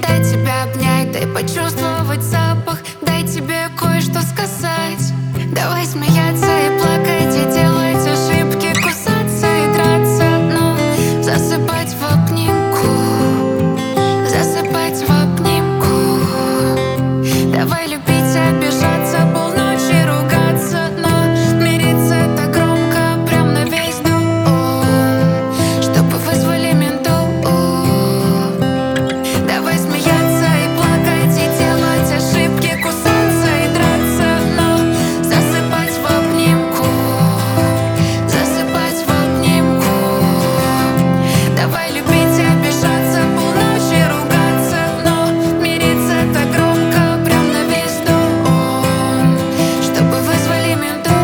дай тебя обнять, дай почувствовать запах, дай тебе кое-что сказать. Давай смеяться и плакать, и делать ошибки, кусаться и драться, но засыпать в обнимку, засыпать в обнимку. Давай любить, обижаться, полночи ругаться, но мириться это громко, прям на весь дом, чтобы вызвали ментов. Давай смеяться и плакать, и делать ошибки, кусаться и драться, но засыпать в обнимку, засыпать в обнимку. Давай любить, обижаться, полночи ругаться, но мириться это громко, прям на весь дом, чтобы вызвали ментов.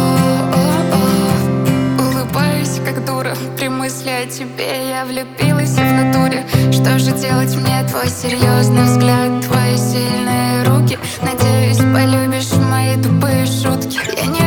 Улыбаюсь, как дура, при мысли о тебе я влюбилась в натуре. Что же делать мне? Твой серьезный взгляд, твои сильные руки. Надеюсь, полюбишь мои тупые шутки. Я не